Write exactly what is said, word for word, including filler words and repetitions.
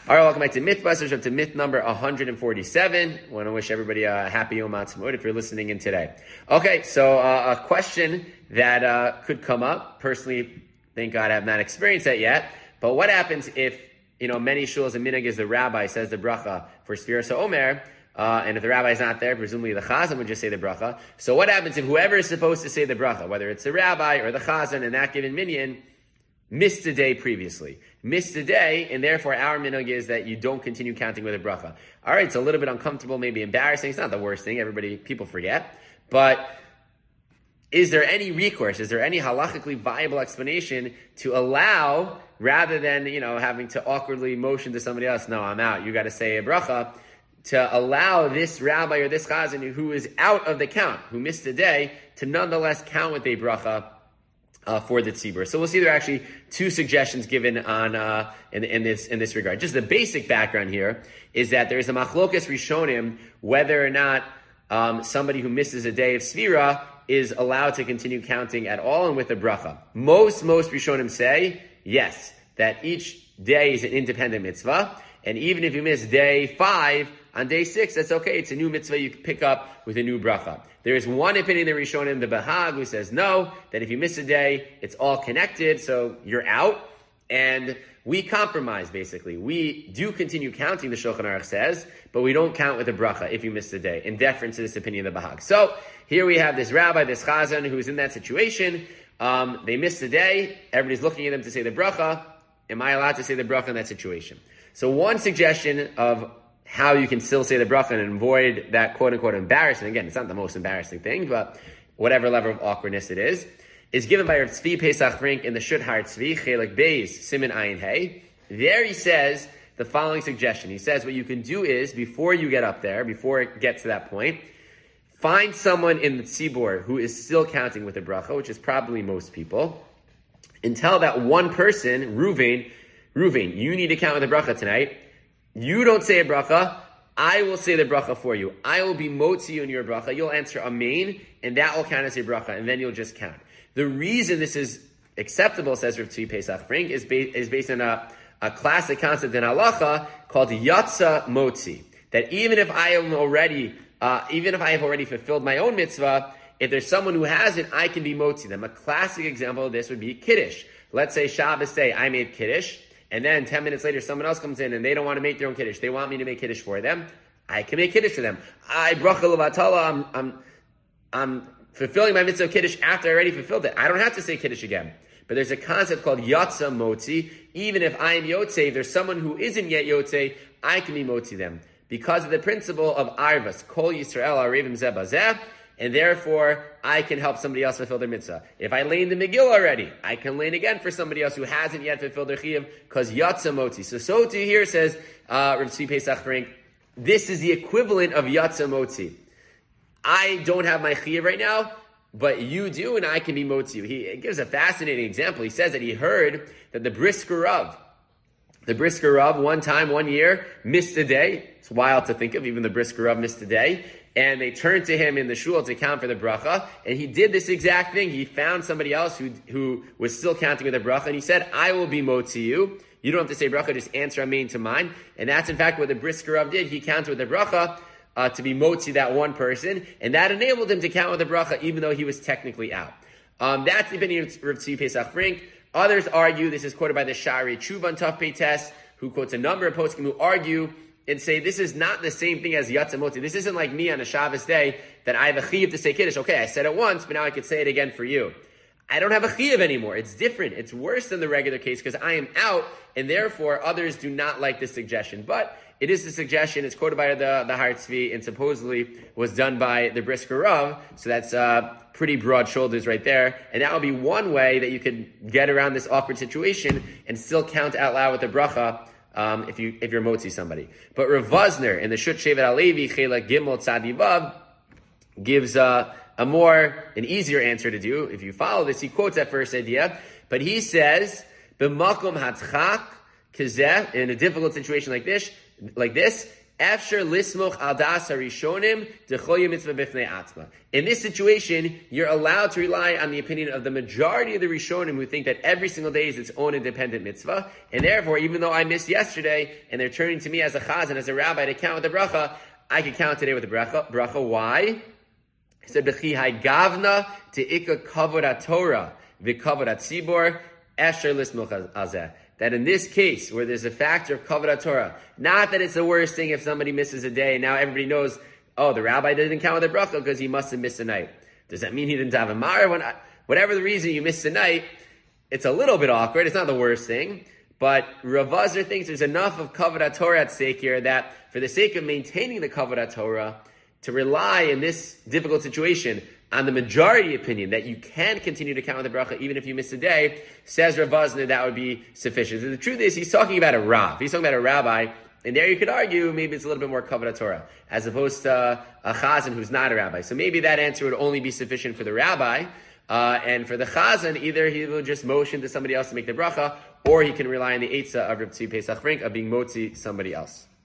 All right, welcome back to Mythbusters, up to myth number one hundred forty-seven. I want to wish everybody a happy Yom Ha'atzmaut if you're listening in today. Okay, so uh, a question that uh, could come up. Personally, thank God I have not experienced that yet. But what happens if, you know, many shuls and minhag is the rabbi says the bracha for Sfiras HaOmer, uh, and if the rabbi is not there, presumably the chazan would just say the bracha. So what happens if whoever is supposed to say the bracha, whether it's the rabbi or the chazan in that given minyan, missed a day previously, missed a day, and therefore our minhag is that you don't continue counting with a bracha. All right, it's a little bit uncomfortable, maybe embarrassing. It's not the worst thing. Everybody, people forget. But is there any recourse? Is there any halachically viable explanation to allow, rather than, you know, having to awkwardly motion to somebody else, no, I'm out, you got to say a bracha, to allow this rabbi or this chazan who is out of the count, who missed a day, to nonetheless count with a bracha Uh, for the tzibur. So we'll see there are actually two suggestions given on uh, in, in this in this regard. Just the basic background here is that there is a machlokas rishonim whether or not um, somebody who misses a day of svira is allowed to continue counting at all and with a bracha. Most most rishonim say yes, that each day is an independent mitzvah, and even if you miss day five, on day six, that's okay. It's a new mitzvah you can pick up with a new bracha. There is one opinion that we shown in the Bahag who says no, that if you miss a day, it's all connected, so you're out. And we compromise, basically. We do continue counting, the Shulchan Aruch says, but we don't count with a bracha if you missed a day, in deference to this opinion of the Bahag. So here we have this rabbi, this chazan, who's in that situation. Um, they missed a day. Everybody's looking at them to say the bracha. Am I allowed to say the bracha in that situation? So one suggestion of how you can still say the bracha and avoid that quote-unquote embarrassment, again, it's not the most embarrassing thing, but whatever level of awkwardness it is, is given by Rav Tzvi Pesach Frink in the Shut Har Tzvi, Chelek Beis, Siman Ayin Hey. There he says the following suggestion. He says what you can do is, before you get up there, before it gets to that point, find someone in the tzibur who is still counting with the bracha, which is probably most people, and tell that one person, Ruvain, Ruvain, you need to count with the bracha tonight. You don't say a bracha, I will say the bracha for you. I will be motzi you in your bracha. You'll answer amen, and that will count as your bracha, and then you'll just count. The reason this is acceptable, says Rav Tzvi Pesach Frink, is, ba- is based on a, a classic concept in halacha called yatsa motzi. That even if I am already, uh, even if I have already fulfilled my own mitzvah, if there's someone who hasn't, I can be motzi them. A classic example of this would be kiddush. Let's say Shabbos day, I made kiddush. And then ten minutes later, someone else comes in and they don't want to make their own kiddush. They want me to make kiddush for them. I can make kiddush for them. I bracha levatala. I'm, I'm, I'm fulfilling my mitzvah of kiddush after I already fulfilled it. I don't have to say kiddush again. But there's a concept called yatsa motzi. Even if I am yotzei, if there's someone who isn't yet yotzei, I can be motzi them. Because of the principle of arvas, kol Yisrael arevim zeh bazeh, and therefore, I can help somebody else fulfill their mitzvah. If I lay in the Megillah already, I can lay in again for somebody else who hasn't yet fulfilled their chiyuv, because yatsa motzi. So, so too here says, uh, Rav Tzvi Pesach Frink, this is the equivalent of yatsa motzi. I don't have my chiyuv right now, but you do, and I can be motzi. He gives a fascinating example. He says that he heard that the Brisker Rav, the Brisker Rav, one time, one year, missed a day. It's wild to think of, even the Brisker Rav missed a day. And they turned to him in the shul to count for the bracha, and he did this exact thing. He found somebody else who who was still counting with the bracha, and he said, I will be motzi you. You don't have to say bracha, just answer amen to mine. And that's in fact what the Brisker Rav did. He counted with the bracha uh, to be motzi that one person, and that enabled him to count with the bracha even though he was technically out. Um, that's the opinion of Rav Tzvi Pesach Frink. Others argue, this is quoted by the Shari Tshuva Taf Pei Tes, who quotes a number of poskim who argue and say this is not the same thing as yatsa motzi. This isn't like me on a Shabbos day that I have a chiyuv to say kiddush. Okay, I said it once, but now I could say it again for you. I don't have a chiyuv anymore. It's different. It's worse than the regular case because I am out, and therefore others do not like this suggestion. But it is the suggestion. It's quoted by the the Har Tzvi and supposedly was done by the Brisker Rav. So that's uh, pretty broad shoulders right there. And that would be one way that you could get around this awkward situation and still count out loud with the bracha. Um, if you if you're motzi somebody, but Rav Vosner in the Shut Shevet Alevi Chelek Gimel Tzadi Vav gives uh, a more an easier answer to do. If you follow this, he quotes that first idea, but he says b'makom hatchak kazeh in a difficult situation like this, like this, After lismoch al das harishonim dechoya mitzvah bifnei atzma. In this situation, you're allowed to rely on the opinion of the majority of the rishonim who think that every single day is its own independent mitzvah, and therefore, even though I missed yesterday, and they're turning to me as a chazan, as a rabbi, to count with the bracha, I can count today with the bracha. Bracha. Why? He said, "B'chi gavna te'ika kavod haTorah v'kavod hatzibor esher lismoch azeh." That in this case, where there's a factor of kavod haTorah, not that it's the worst thing if somebody misses a day, now everybody knows, oh, the rabbi didn't count with the bracha because he must have missed a night. Does that mean he didn't have a mar? When, whatever the reason you missed a night, it's a little bit awkward. It's not the worst thing. But Rav Azar thinks there's enough of kavod haTorah at stake here that for the sake of maintaining the kavod haTorah, to rely in this difficult situation on the majority opinion that you can continue to count with the bracha even if you miss a day, says Rav Azar, that would be sufficient. So the truth is, he's talking about a rav. He's talking about a rabbi, and there you could argue maybe it's a little bit more kavod haTorah, as opposed to uh, a chazan who's not a rabbi. So maybe that answer would only be sufficient for the rabbi, uh, and for the chazan, either he will just motion to somebody else to make the bracha, or he can rely on the eitzah of Reb Tzvi Pesach Frink of being motzi somebody else.